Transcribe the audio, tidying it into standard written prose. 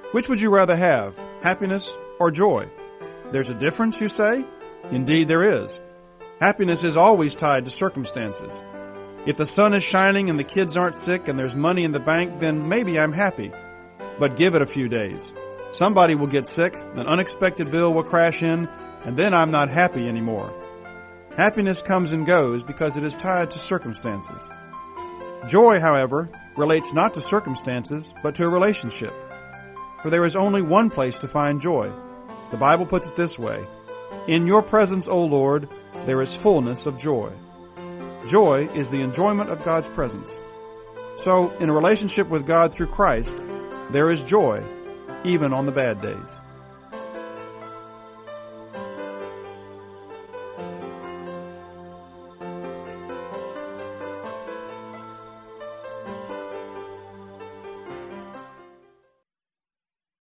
Which would you rather have, happiness or joy? There's a difference, you say? Indeed there is. Happiness is always tied to circumstances. If the sun is shining and the kids aren't sick and there's money in the bank, then maybe I'm happy. But give it a few days. Somebody will get sick, an unexpected bill will crash in, and then I'm not happy anymore. Happiness comes and goes because it is tied to circumstances. Joy, however, relates not to circumstances, but to a relationship. For there is only one place to find joy. The Bible puts it this way: In your presence, O Lord, there is fullness of joy. Joy is the enjoyment of God's presence. So, in a relationship with God through Christ, there is joy, even on the bad days.